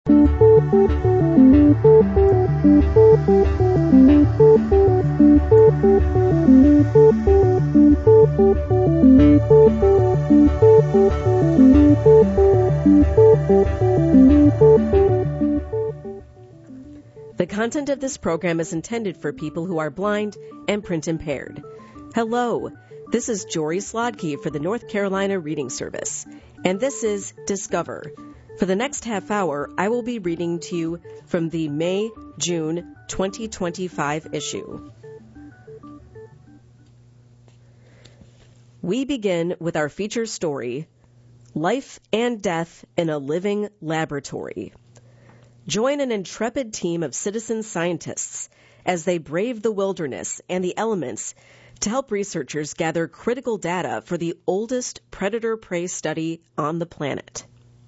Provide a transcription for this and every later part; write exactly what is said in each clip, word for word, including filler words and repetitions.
The content of this program is intended for people who are blind and print impaired. Hello, this is Jory Slodkey for the North Carolina Reading Service, and this is Discover. For the next half hour, I will be reading to you from the May-June twenty twenty-five issue. We begin with our feature story, Life and Death in a Living Laboratory. Join an intrepid team of citizen scientists as they brave the wilderness and the elements to help researchers gather critical data for the oldest predator-prey study on the planet.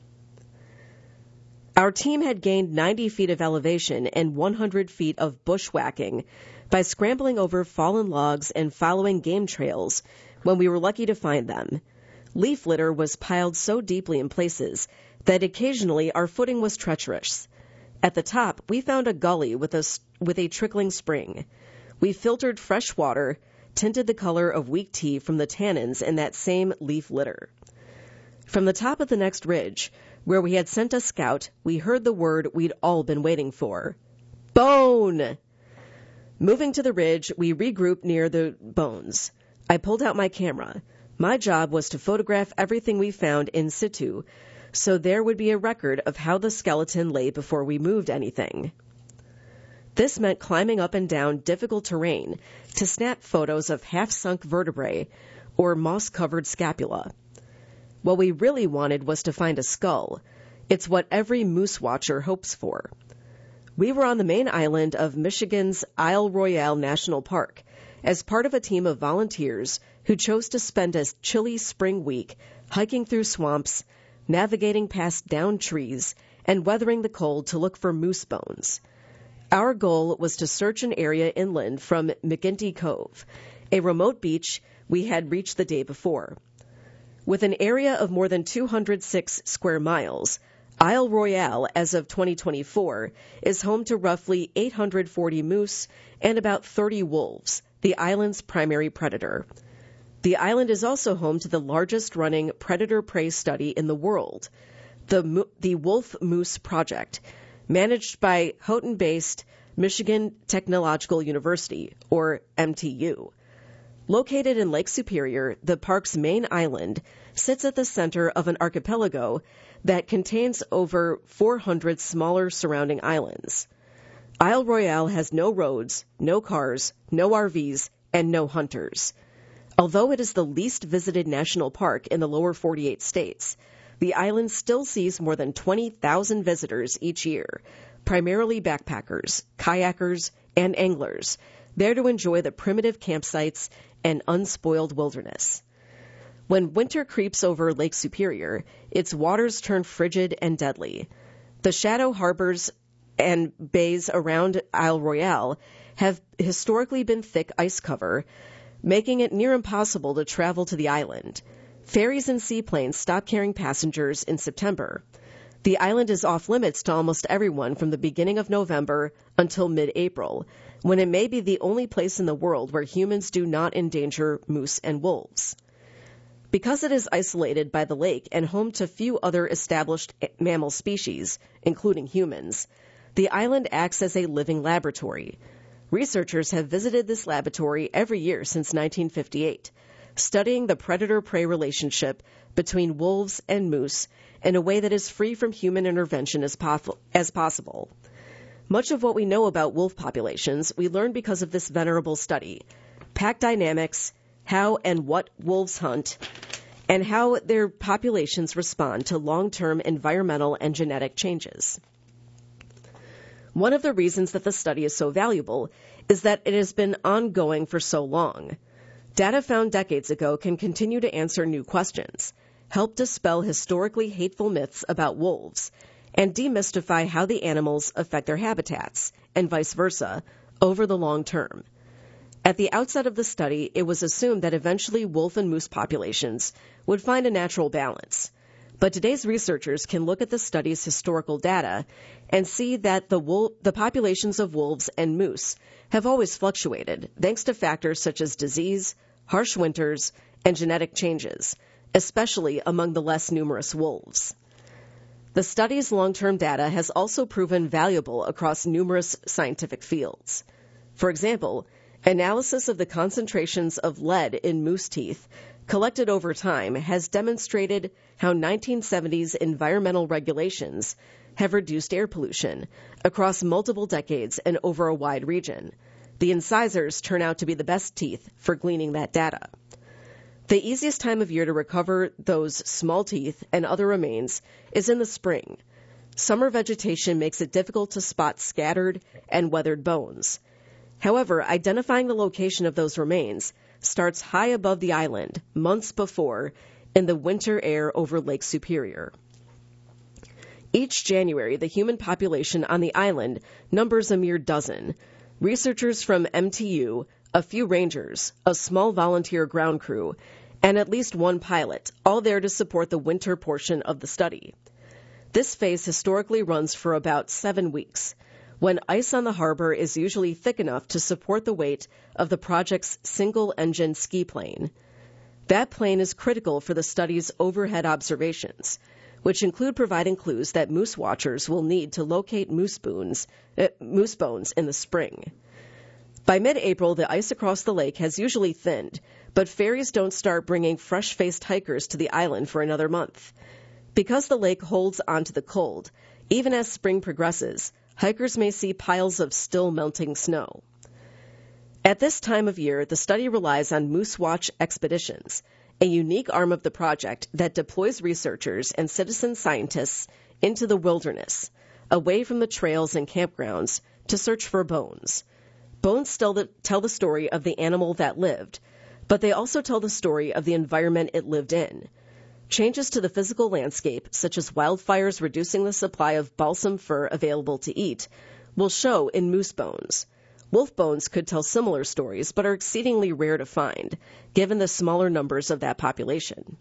Our team had gained ninety feet of elevation and one hundred feet of bushwhacking by scrambling over fallen logs and following game trails when we were lucky to find them. Leaf litter was piled so deeply in places that occasionally our footing was treacherous. At the top, we found a gully with a, with a trickling spring. We filtered fresh water, tinted the color of weak tea from the tannins in that same leaf litter. From the top of the next ridge, where we had sent a scout, we heard the word we'd all been waiting for. Bone! Moving to the ridge, we regrouped near the bones. I pulled out my camera. My job was to photograph everything we found in situ, so there would be a record of how the skeleton lay before we moved anything. This meant climbing up and down difficult terrain to snap photos of half-sunk vertebrae or moss-covered scapula. What we really wanted was to find a skull. It's what every moose watcher hopes for. We were on the main island of Michigan's Isle Royale National Park as part of a team of volunteers who chose to spend a chilly spring week hiking through swamps, navigating past downed trees, and weathering the cold to look for moose bones. Our goal was to search an area inland from McGinty Cove, a remote beach we had reached the day before. With an area of more than two hundred six square miles, Isle Royale, as of twenty twenty-four, is home to roughly eight hundred forty moose and about thirty wolves, the island's primary predator. The island is also home to the largest running predator-prey study in the world, the, the Wolf Moose Project, managed by Houghton-based Michigan Technological University, or M T U. Located in Lake Superior, the park's main island sits at the center of an archipelago that contains over four hundred smaller surrounding islands. Isle Royale has no roads, no cars, no R Vs, and no hunters. Although it is the least visited national park in the lower forty-eight states, the island still sees more than twenty thousand visitors each year, primarily backpackers, kayakers, and anglers, there to enjoy the primitive campsites and unspoiled wilderness. When winter creeps over Lake Superior, its waters turn frigid and deadly. The shadow harbors and bays around Isle Royale have historically been thick ice cover, making it near impossible to travel to the island. Ferries and seaplanes stop carrying passengers in September. The island is off limits to almost everyone from the beginning of November until mid-April, when it may be the only place in the world where humans do not endanger moose and wolves. Because it is isolated by the lake and home to few other established mammal species, including humans, the island acts as a living laboratory. Researchers have visited this laboratory every year since nineteen fifty-eight, studying the predator-prey relationship between wolves and moose in a way that is free from human intervention as, po- as possible. Much of what we know about wolf populations we learned because of this venerable study: pack dynamics, how and what wolves hunt, and how their populations respond to long-term environmental and genetic changes. One of the reasons that the study is so valuable is that it has been ongoing for so long. Data found decades ago can continue to answer new questions, help dispel historically hateful myths about wolves, and demystify how the animals affect their habitats, and vice versa, over the long term. At the outset of the study, it was assumed that eventually wolf and moose populations would find a natural balance. But today's researchers can look at the study's historical data and see that the, wolf, the populations of wolves and moose have always fluctuated, thanks to factors such as disease, harsh winters, and genetic changes, especially among the less numerous wolves. The study's long-term data has also proven valuable across numerous scientific fields. For example, analysis of the concentrations of lead in moose teeth collected over time has demonstrated how nineteen seventies environmental regulations have reduced air pollution across multiple decades and over a wide region. The incisors turn out to be the best teeth for gleaning that data. The easiest time of year to recover those small teeth and other remains is in the spring. Summer vegetation makes it difficult to spot scattered and weathered bones. However, identifying the location of those remains starts high above the island, months before, in the winter air over Lake Superior. Each January, the human population on the island numbers a mere dozen. Researchers from M T U, a few rangers, a small volunteer ground crew, and at least one pilot, all there to support the winter portion of the study. This phase historically runs for about seven weeks, when ice on the harbor is usually thick enough to support the weight of the project's single-engine ski plane. That plane is critical for the study's overhead observations, which include providing clues that moose watchers will need to locate moose bones, uh, moose bones in the spring. By mid-April, the ice across the lake has usually thinned, but ferries don't start bringing fresh-faced hikers to the island for another month. Because the lake holds onto the cold, even as spring progresses, hikers may see piles of still melting snow. At this time of year, the study relies on Moose Watch Expeditions, a unique arm of the project that deploys researchers and citizen scientists into the wilderness, away from the trails and campgrounds, to search for bones. Bones still the, tell the story of the animal that lived, but they also tell the story of the environment it lived in. Changes to the physical landscape, such as wildfires reducing the supply of balsam fir available to eat, will show in moose bones. Wolf bones could tell similar stories, but are exceedingly rare to find, given the smaller numbers of that population.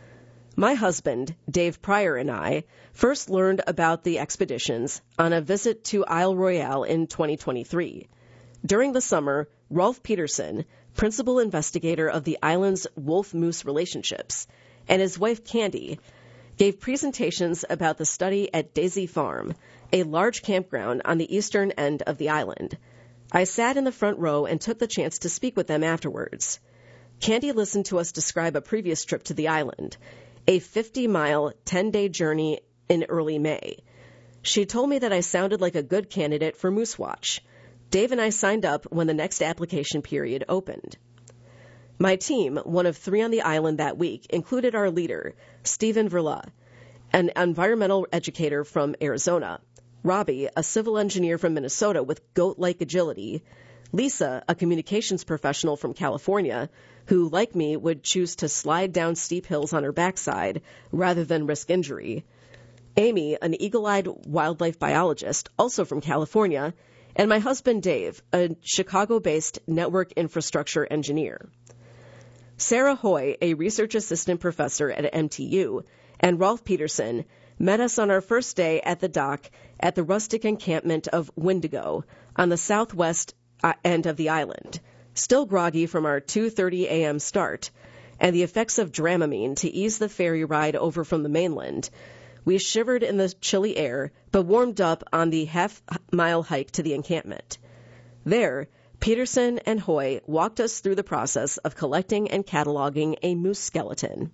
My husband, Dave Pryor, and I first learned about the expeditions on a visit to Isle Royale in twenty twenty-three. During the summer, Rolf Peterson, principal investigator of the island's wolf-moose relationships, and his wife Candy, gave presentations about the study at Daisy Farm, a large campground on the eastern end of the island. I sat in the front row and took the chance to speak with them afterwards. Candy listened to us describe a previous trip to the island, a fifty-mile, ten-day journey in early May. She told me that I sounded like a good candidate for Moose Watch. Dave and I signed up when the next application period opened. My team, one of three on the island that week, included our leader, Stephen Verla, an environmental educator from Arizona, Robbie, a civil engineer from Minnesota with goat-like agility, Lisa, a communications professional from California, who, like me, would choose to slide down steep hills on her backside rather than risk injury, Amy, an eagle-eyed wildlife biologist, also from California, and my husband Dave, a Chicago-based network infrastructure engineer. Sarah Hoy, a research assistant professor at M T U, and Rolf Peterson met us on our first day at the dock at the rustic encampment of Windigo on the southwest end of the island, still groggy from our two thirty a.m. start and the effects of Dramamine to ease the ferry ride over from the mainland. We shivered in the chilly air, but warmed up on the half-mile hike to the encampment. There, Peterson and Hoy walked us through the process of collecting and cataloging a moose skeleton.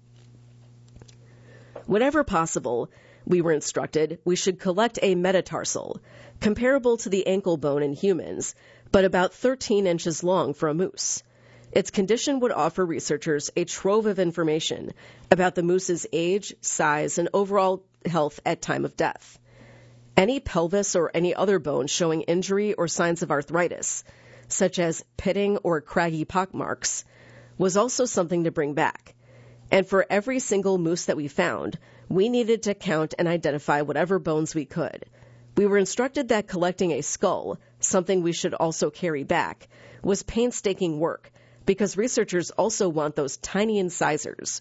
Whenever possible, we were instructed, we should collect a metatarsal, comparable to the ankle bone in humans, but about thirteen inches long for a moose. Its condition would offer researchers a trove of information about the moose's age, size, and overall health at time of death. Any pelvis or any other bone showing injury or signs of arthritis, such as pitting or craggy pockmarks, was also something to bring back. And for every single moose that we found, we needed to count and identify whatever bones we could. We were instructed that collecting a skull, something we should also carry back, was painstaking work, because researchers also want those tiny incisors,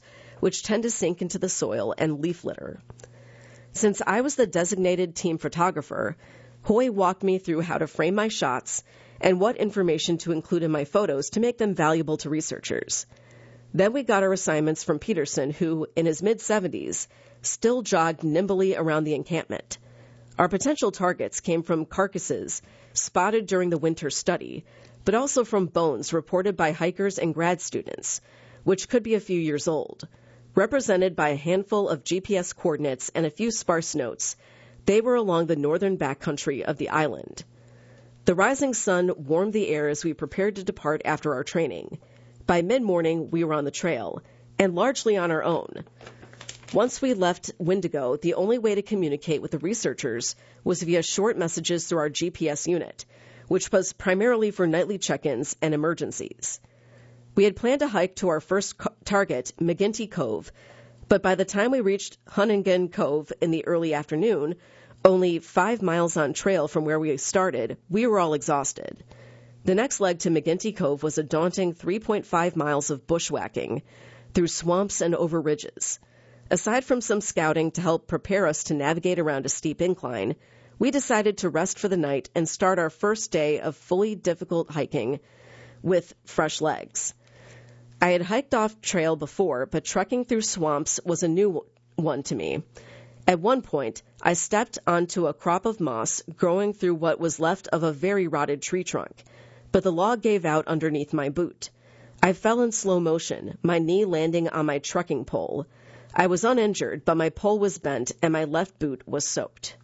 which tend to sink into the soil, and leaf litter. Since I was the designated team photographer, Hoy walked me through how to frame my shots and what information to include in my photos to make them valuable to researchers. Then we got our assignments from Peterson, who, in his mid-seventies, still jogged nimbly around the encampment. Our potential targets came from carcasses spotted during the winter study, but also from bones reported by hikers and grad students, which could be a few years old. Represented by a handful of G P S coordinates and a few sparse notes, they were along the northern backcountry of the island. The rising sun warmed the air as we prepared to depart after our training. By mid-morning, we were on the trail, and largely on our own. Once we left Wendigo, the only way to communicate with the researchers was via short messages through our G P S unit, which was primarily for nightly check-ins and emergencies. We had planned to hike to our first co- target, McGinty Cove, but by the time we reached Hunningen Cove in the early afternoon, only five miles on trail from where we started, we were all exhausted. The next leg to McGinty Cove was a daunting three point five miles of bushwhacking through swamps and over ridges. Aside from some scouting to help prepare us to navigate around a steep incline, we decided to rest for the night and start our first day of fully difficult hiking with fresh legs. I had hiked off trail before, but trekking through swamps was a new one to me. At one point, I stepped onto a crop of moss growing through what was left of a very rotted tree trunk, but the log gave out underneath my boot. I fell in slow motion, my knee landing on my trekking pole. I was uninjured, but my pole was bent and my left boot was soaked.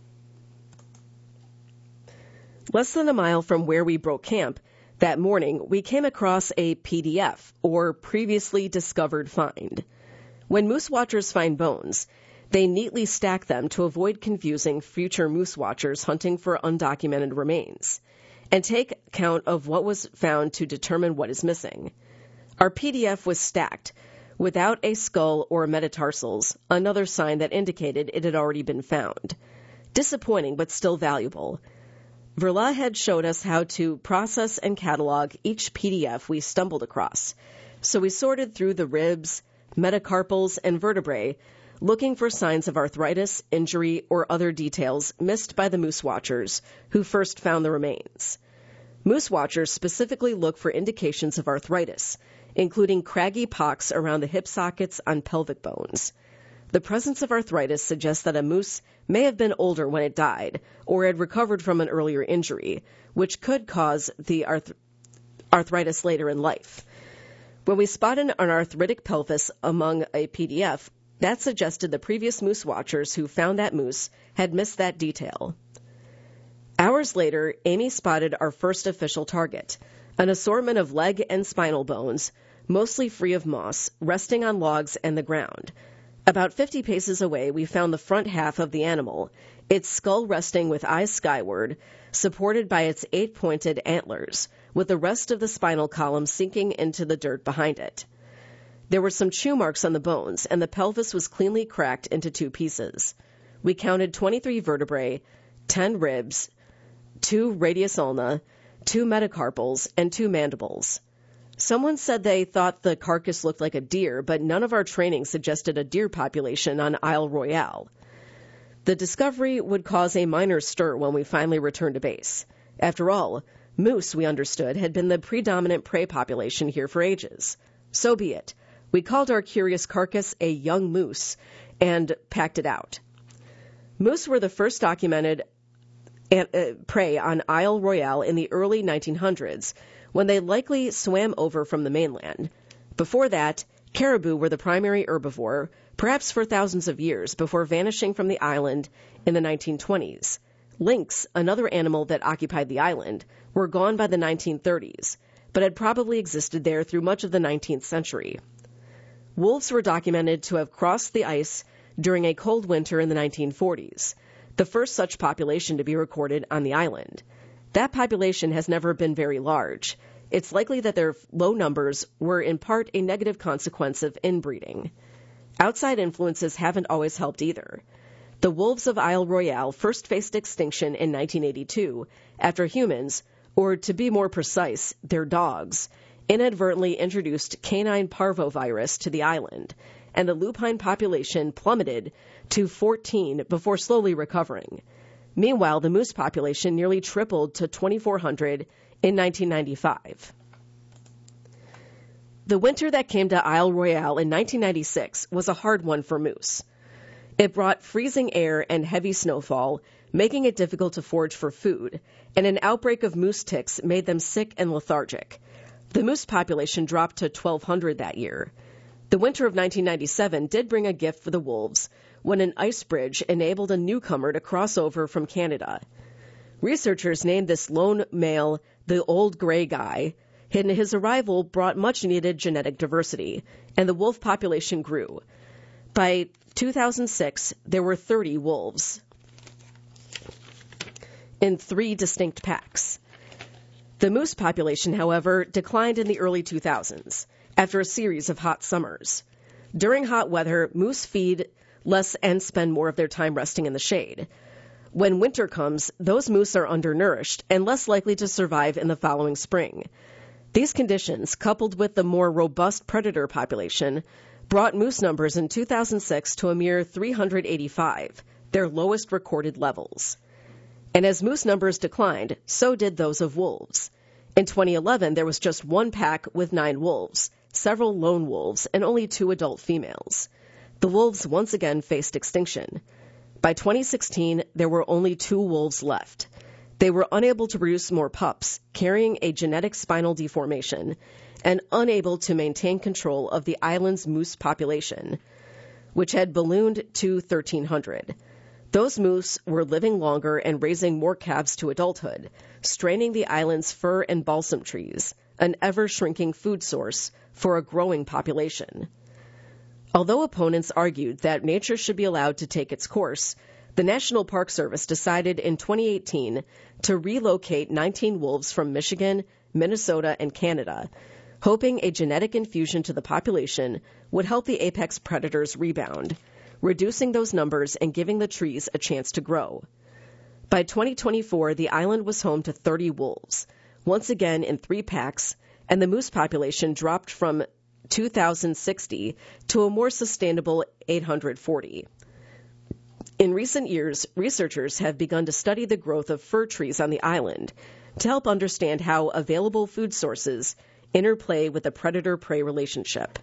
Less than a mile from where we broke camp, that morning we came across a P D F, or Previously Discovered Find. When moose watchers find bones, they neatly stack them to avoid confusing future moose watchers hunting for undocumented remains, and take account of what was found to determine what is missing. Our P D F was stacked, without a skull or metatarsals, another sign that indicated it had already been found. Disappointing, but still valuable. Verla had showed us how to process and catalog each P D F we stumbled across, so we sorted through the ribs, metacarpals, and vertebrae, looking for signs of arthritis, injury, or other details missed by the moose watchers who first found the remains. Moose watchers specifically look for indications of arthritis, including craggy pocks around the hip sockets on pelvic bones. The presence of arthritis suggests that a moose may have been older when it died or had recovered from an earlier injury, which could cause the arth- arthritis later in life. When we spotted an arthritic pelvis among a P D F, that suggested the previous moose watchers who found that moose had missed that detail. Hours later, Amy spotted our first official target, an assortment of leg and spinal bones, mostly free of moss, resting on logs and the ground. About fifty paces away, we found the front half of the animal, its skull resting with eyes skyward, supported by its eight-pointed antlers, with the rest of the spinal column sinking into the dirt behind it. There were some chew marks on the bones, and the pelvis was cleanly cracked into two pieces. We counted twenty-three vertebrae, ten ribs, two radius ulna, two metacarpals, and two mandibles. Someone said they thought the carcass looked like a deer, but none of our training suggested a deer population on Isle Royale. The discovery would cause a minor stir when we finally returned to base. After all, moose, we understood, had been the predominant prey population here for ages. So be it. We called our curious carcass a young moose and packed it out. Moose were the first documented uh, prey on Isle Royale in the early nineteen hundreds, when they likely swam over from the mainland. Before that, caribou were the primary herbivore, perhaps for thousands of years, before vanishing from the island in the nineteen twenties. Lynx, another animal that occupied the island, were gone by the nineteen thirties, but had probably existed there through much of the nineteenth century. Wolves were documented to have crossed the ice during a cold winter in the nineteen forties, the first such population to be recorded on the island. That population has never been very large. It's likely that their low numbers were in part a negative consequence of inbreeding. Outside influences haven't always helped either. The wolves of Isle Royale first faced extinction in nineteen eighty-two after humans, or to be more precise, their dogs, inadvertently introduced canine parvovirus to the island, and the lupine population plummeted to fourteen before slowly recovering. Meanwhile, the moose population nearly tripled to twenty-four hundred in nineteen ninety-five. The winter that came to Isle Royale in nineteen ninety-six was a hard one for moose. It brought freezing air and heavy snowfall, making it difficult to forage for food, and an outbreak of moose ticks made them sick and lethargic. The moose population dropped to twelve hundred that year. The winter of nineteen ninety-seven did bring a gift for the wolves when an ice bridge enabled a newcomer to cross over from Canada. Researchers named this lone male the Old Gray Guy, and his arrival brought much-needed genetic diversity, and the wolf population grew. By two thousand six, there were thirty wolves in three distinct packs. The moose population, however, declined in the early two thousands after a series of hot summers. During hot weather, moose feed less and spend more of their time resting in the shade. When winter comes, those moose are undernourished and less likely to survive in the following spring. These conditions, coupled with the more robust predator population, brought moose numbers in two thousand six to a mere three hundred eighty-five, their lowest recorded levels. And as moose numbers declined, so did those of wolves. In twenty eleven, there was just one pack with nine wolves, several lone wolves, and only two adult females. The wolves once again faced extinction. By twenty sixteen, there were only two wolves left. They were unable to produce more pups, carrying a genetic spinal deformation, and unable to maintain control of the island's moose population, which had ballooned to thirteen hundred. Those moose were living longer and raising more calves to adulthood, straining the island's fir and balsam trees, an ever-shrinking food source for a growing population. Although opponents argued that nature should be allowed to take its course, the National Park Service decided in twenty eighteen to relocate nineteen wolves from Michigan, Minnesota, and Canada, hoping a genetic infusion to the population would help the apex predators rebound, reducing those numbers and giving the trees a chance to grow. By twenty twenty-four, the island was home to thirty wolves, once again in three packs, and the moose population dropped from two thousand sixty to a more sustainable eight hundred forty. In recent years, researchers have begun to study the growth of fir trees on the island to help understand how available food sources interplay with the predator-prey relationship.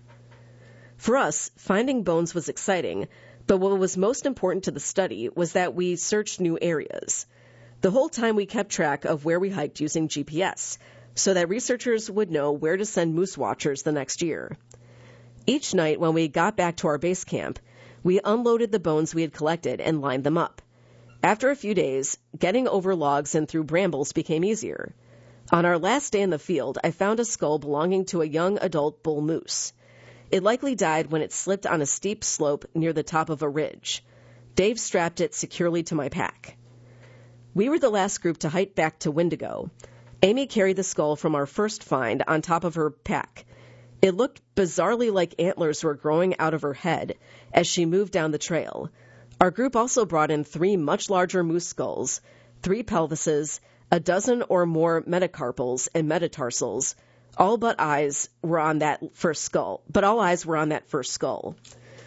For us, finding bones was exciting, but what was most important to the study was that we searched new areas. The whole time we kept track of where we hiked using G P S, so that researchers would know where to send moose watchers the next year. Each night when we got back to our base camp, we unloaded the bones we had collected and lined them up. After a few days, getting over logs and through brambles became easier. On our last day in the field, I found a skull belonging to a young adult bull moose. It likely died when it slipped on a steep slope near the top of a ridge. Dave strapped it securely to my pack. We were the last group to hike back to Wendigo. Amy carried the skull from our first find on top of her pack. It looked bizarrely like antlers were growing out of her head as she moved down the trail. Our group also brought in three much larger moose skulls, three pelvises, a dozen or more metacarpals and metatarsals. All but eyes were on that first skull, but all eyes were on that first skull.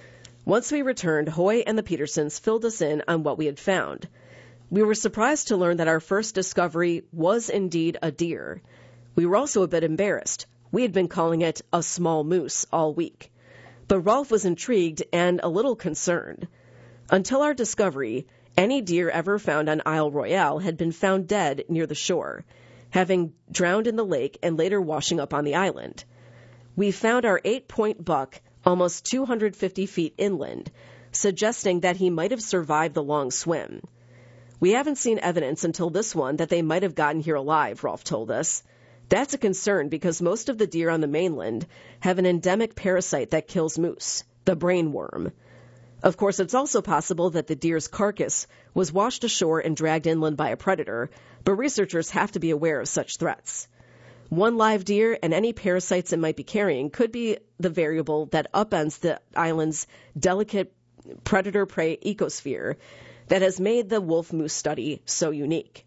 Once we returned, Hoy and the Petersons filled us in on what we had found. We were surprised to learn that our first discovery was indeed a deer. We were also a bit embarrassed. We had been calling it a small moose all week. But Rolf was intrigued and a little concerned. Until our discovery, any deer ever found on Isle Royale had been found dead near the shore, having drowned in the lake and later washing up on the island. We found our eight-point buck almost two hundred fifty feet inland, suggesting that he might have survived the long swim. We haven't seen evidence until this one that they might have gotten here alive, Rolf told us. That's a concern because most of the deer on the mainland have an endemic parasite that kills moose, the brain worm. Of course, it's also possible that the deer's carcass was washed ashore and dragged inland by a predator, but researchers have to be aware of such threats. One live deer and any parasites it might be carrying could be the variable that upends the island's delicate predator-prey ecosphere that has made the wolf-moose study so unique.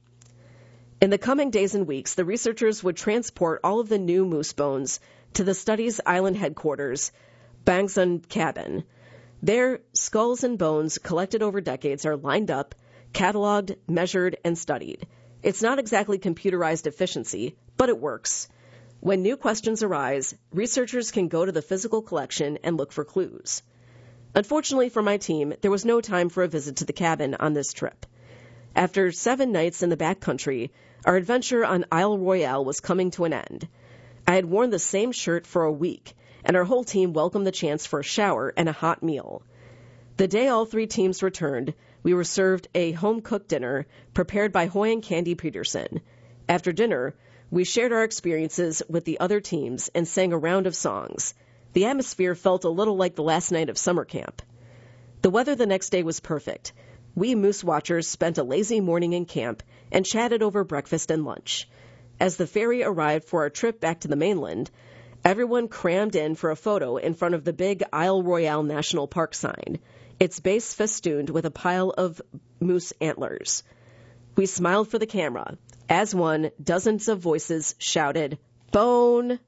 In the coming days and weeks, the researchers would transport all of the new moose bones to the study's island headquarters Bangsun Cabin. There, skulls and bones collected over decades are lined up, cataloged, measured, and studied. It's not exactly computerized efficiency, but it works. When new questions arise, researchers can go to the physical collection and look for clues. Unfortunately for my team, there was no time for a visit to the cabin on this trip. After seven nights in the backcountry, our adventure on Isle Royale was coming to an end. I had worn the same shirt for a week, and our whole team welcomed the chance for a shower and a hot meal. The day all three teams returned, we were served a home-cooked dinner prepared by Hoy and Candy Peterson. After dinner, we shared our experiences with the other teams and sang a round of songs. The atmosphere felt a little like the last night of summer camp. The weather the next day was perfect. We Moose Watchers spent a lazy morning in camp and chatted over breakfast and lunch. As the ferry arrived for our trip back to the mainland, everyone crammed in for a photo in front of the big Isle Royale National Park sign, its base festooned with a pile of moose antlers. We smiled for the camera. As one, dozens of voices shouted, "Bone!"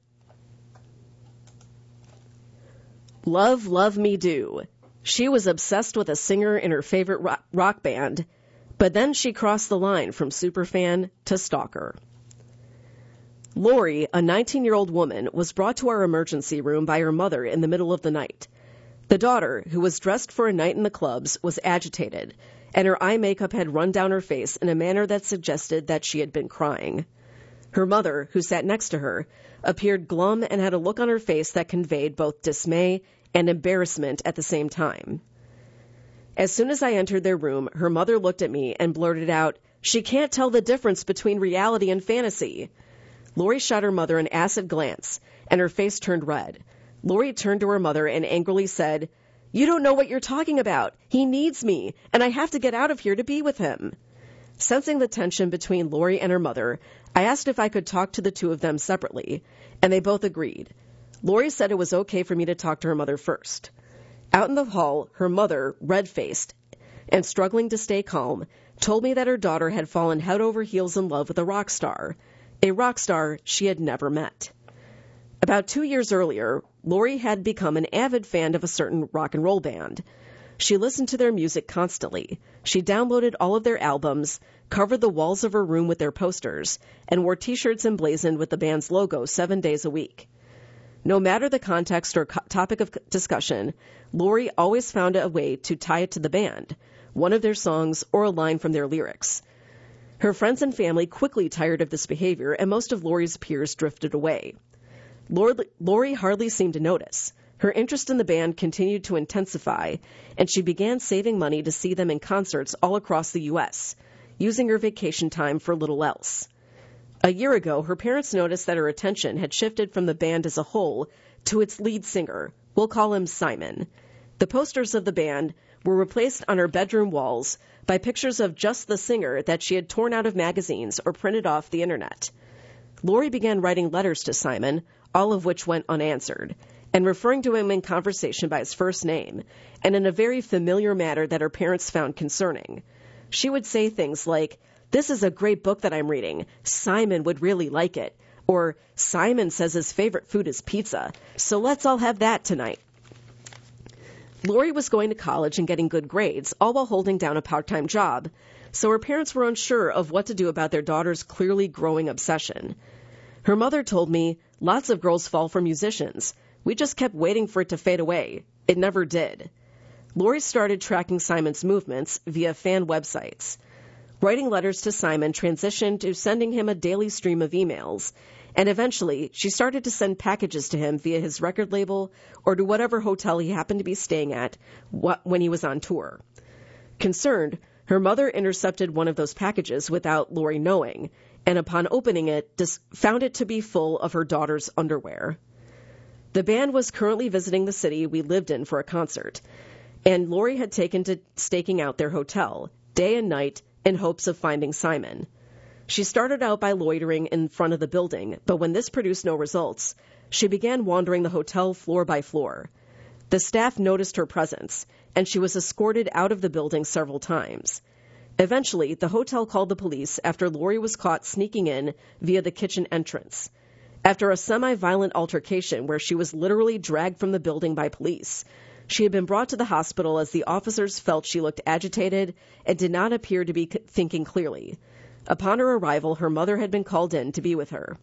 Love, Love Me Do. She was obsessed with a singer in her favorite rock, rock band, but then she crossed the line from superfan to stalker. Lori, a nineteen-year-old woman, was brought to our emergency room by her mother in the middle of the night. The daughter, who was dressed for a night in the clubs, was agitated, and her eye makeup had run down her face in a manner that suggested that she had been crying. Her mother, who sat next to her, appeared glum and had a look on her face that conveyed both dismay and embarrassment at the same time. As soon as I entered their room, her mother looked at me and blurted out, "She can't tell the difference between reality and fantasy." Lori shot her mother an acid glance, and her face turned red. Lori turned to her mother and angrily said, "You don't know what you're talking about. He needs me, and I have to get out of here to be with him." Sensing the tension between Lori and her mother, I asked if I could talk to the two of them separately, and they both agreed. Lori said it was okay for me to talk to her mother first. Out in the hall, her mother, red-faced and struggling to stay calm, told me that her daughter had fallen head over heels in love with a rock star, a rock star she had never met. About two years earlier, Lori had become an avid fan of a certain rock and roll band. She listened to their music constantly. She downloaded all of their albums, covered the walls of her room with their posters, and wore T-shirts emblazoned with the band's logo seven days a week. No matter the context or co- topic of discussion, Lori always found a way to tie it to the band, one of their songs, or a line from their lyrics. Her friends and family quickly tired of this behavior, and most of Lori's peers drifted away. Lori hardly seemed to notice. Her interest in the band continued to intensify, and she began saving money to see them in concerts all across the U S, using her vacation time for little else. A year ago, her parents noticed that her attention had shifted from the band as a whole to its lead singer. We'll call him Simon. The posters of the band were replaced on her bedroom walls by pictures of just the singer that she had torn out of magazines or printed off the internet. Lori began writing letters to Simon, all of which went unanswered, and referring to him in conversation by his first name, and in a very familiar manner that her parents found concerning. She would say things like, "This is a great book that I'm reading. Simon would really like it." Or, "Simon says his favorite food is pizza, so let's all have that tonight." Lori was going to college and getting good grades, all while holding down a part-time job, so her parents were unsure of what to do about their daughter's clearly growing obsession. Her mother told me, "Lots of girls fall for musicians. We just kept waiting for it to fade away. It never did." Lori started tracking Simon's movements via fan websites. Writing letters to Simon transitioned to sending him a daily stream of emails, and eventually she started to send packages to him via his record label or to whatever hotel he happened to be staying at when he was on tour. Concerned, her mother intercepted one of those packages without Lori knowing, and upon opening it, found it to be full of her daughter's underwear. The band was currently visiting the city we lived in for a concert, and Lori had taken to staking out their hotel, day and night, in hopes of finding Simon. She started out by loitering in front of the building, but when this produced no results, she began wandering the hotel floor by floor. The staff noticed her presence, and she was escorted out of the building several times. Eventually, the hotel called the police after Lori was caught sneaking in via the kitchen entrance. After a semi-violent altercation where she was literally dragged from the building by police, she had been brought to the hospital as the officers felt she looked agitated and did not appear to be thinking clearly. Upon her arrival, her mother had been called in to be with her.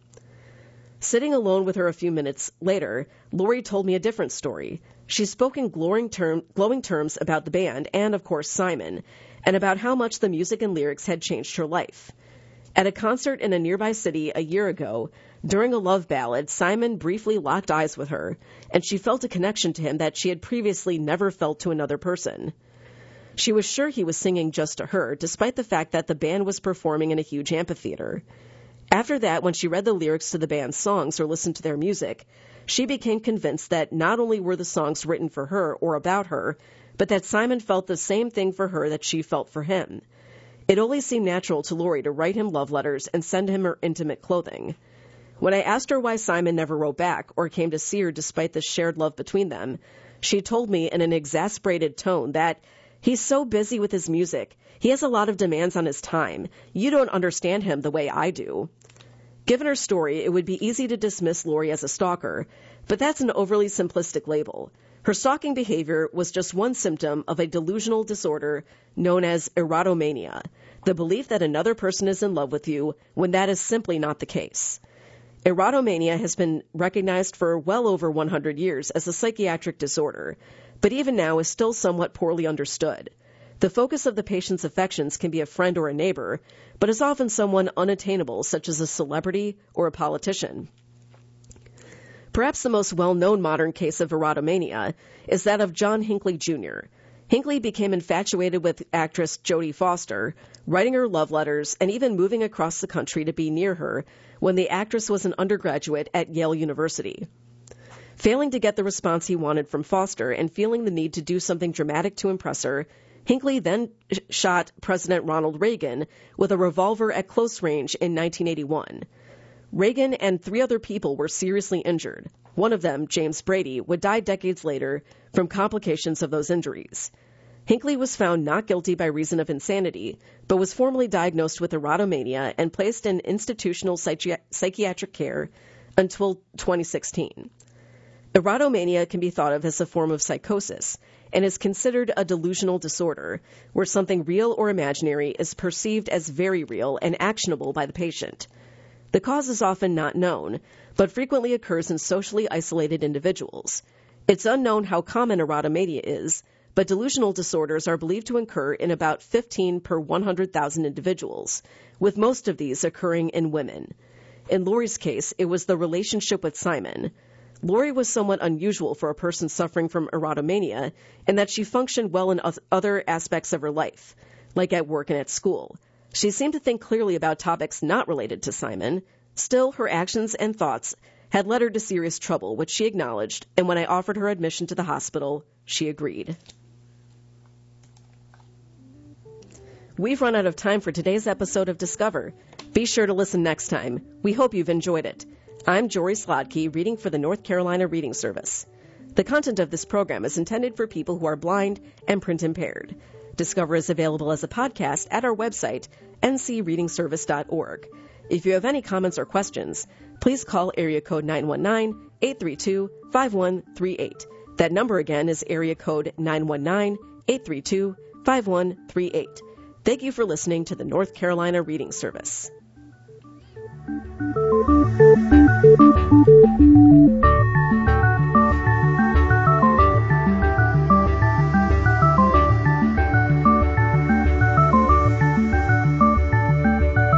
Sitting alone with her a few minutes later, Lori told me a different story. She spoke in glowing, term, glowing terms about the band and, of course, Simon, and about how much the music and lyrics had changed her life. At a concert in a nearby city a year ago, during a love ballad, Simon briefly locked eyes with her, and she felt a connection to him that she had previously never felt to another person. She was sure he was singing just to her, despite the fact that the band was performing in a huge amphitheater. After that, when she read the lyrics to the band's songs or listened to their music, she became convinced that not only were the songs written for her or about her, but that Simon felt the same thing for her that she felt for him. It only seemed natural to Lori to write him love letters and send him her intimate clothing. When I asked her why Simon never wrote back or came to see her despite the shared love between them, she told me in an exasperated tone that he's so busy with his music. He has a lot of demands on his time. You don't understand him the way I do. Given her story, it would be easy to dismiss Lori as a stalker, but that's an overly simplistic label. Her stalking behavior was just one symptom of a delusional disorder known as erotomania, the belief that another person is in love with you when that is simply not the case. Erotomania has been recognized for well over one hundred years as a psychiatric disorder, but even now is still somewhat poorly understood. The focus of the patient's affections can be a friend or a neighbor, but is often someone unattainable, such as a celebrity or a politician. Perhaps the most well-known modern case of erotomania is that of John Hinckley Junior Hinckley became infatuated with actress Jodie Foster, writing her love letters and even moving across the country to be near her when the actress was an undergraduate at Yale University. Failing to get the response he wanted from Foster and feeling the need to do something dramatic to impress her, Hinckley then shot President Ronald Reagan with a revolver at close range in nineteen eighty-one. Reagan and three other people were seriously injured. One of them, James Brady, would die decades later from complications of those injuries. Hinckley was found not guilty by reason of insanity, but was formally diagnosed with erotomania and placed in institutional psychi- psychiatric care until twenty sixteen. Erotomania can be thought of as a form of psychosis and is considered a delusional disorder where something real or imaginary is perceived as very real and actionable by the patient. The cause is often not known, but frequently occurs in socially isolated individuals. It's unknown how common erotomania is, but delusional disorders are believed to occur in about fifteen per one hundred thousand individuals, with most of these occurring in women. In Lori's case, it was the relationship with Simon. Lori was somewhat unusual for a person suffering from erotomania in that she functioned well in other aspects of her life, like at work and at school. She seemed to think clearly about topics not related to Simon. Still, her actions and thoughts had led her to serious trouble, which she acknowledged, and when I offered her admission to the hospital, she agreed. We've run out of time for today's episode of Discover. Be sure to listen next time. We hope you've enjoyed it. I'm Jory Slodky, reading for the North Carolina Reading Service. The content of this program is intended for people who are blind and print impaired. Discover is available as a podcast at our website, n c reading service dot org. If you have any comments or questions, please call area code nine one nine, eight three two, five one three eight. That number again is area code nine one nine, eight three two, five one three eight. Thank you for listening to the North Carolina Reading Service.